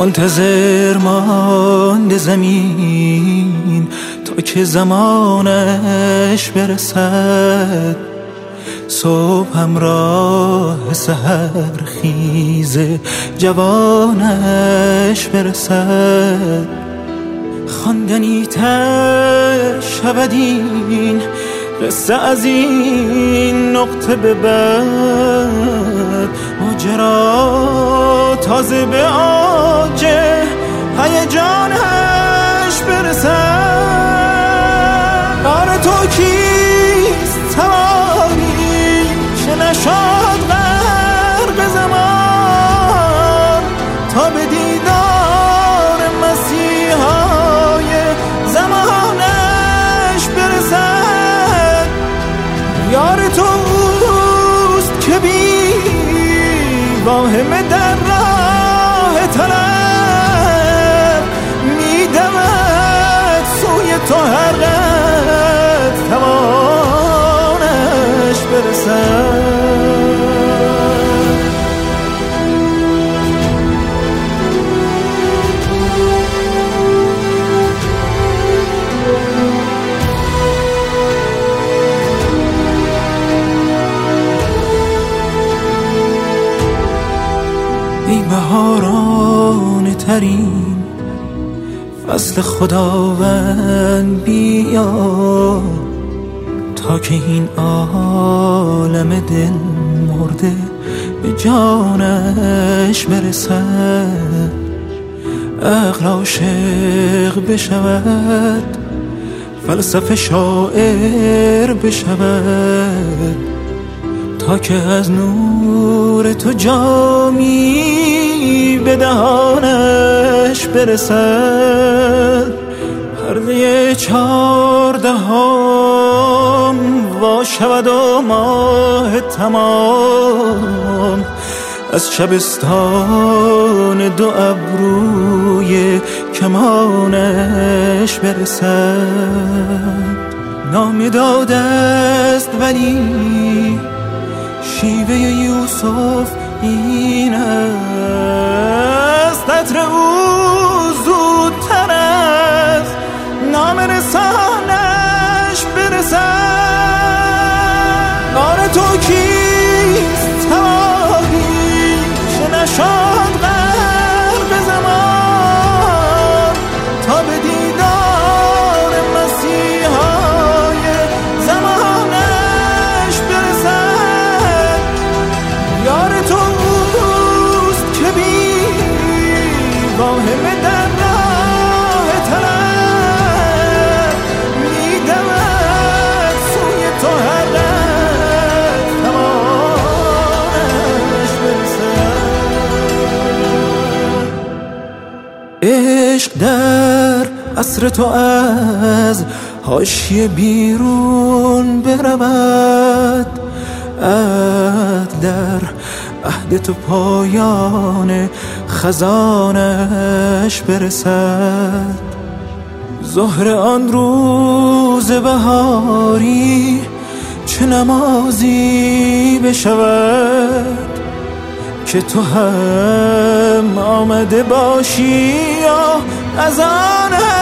منتظر مانده زمین تا که زمانش برسد، صبح همراه سحر خیز جوانش برسد. خواندنی تر شود این قصه از این نقطه به بعد، ماجرا تازه به آج هیجانش برسد. آره تو کیست توانی که نشد غرق زمان تا به دیدار مسیحای زمانش برسد. یار تو اوست که بی واهمه در راه طلب میدمد سوی تو هر قد توانش برسد. ای بهاران ترین فصل خداوند بیا، تا که این عالم دل مرده به جانش برسد. عقل عاشق بشود، فلسفه شاعر بشود، تا که از نور تو جامی به دهانش برسد. پرده 14 وا شود و ماه تمام از شبستان دو ابروی کمانش برسد. نام داده است ولی شیوه یوسف این است، عطر او زودتر از نام رسانش برسد. آره تو کیست توانی که نشد غرق زمان تا به دیدار مسیحای زمانش برسد. یار تو اوست که بی واهمه در راه طلب میدمد سوی تو هر قد توانش برسد. عشق در عصر تو از حاشیه بیرون برود، عهد در عهد تو پایان خزانش برسد. ظهر آن روز بهاری چه نمازی بشود که تو هم آمده باشی یا از آن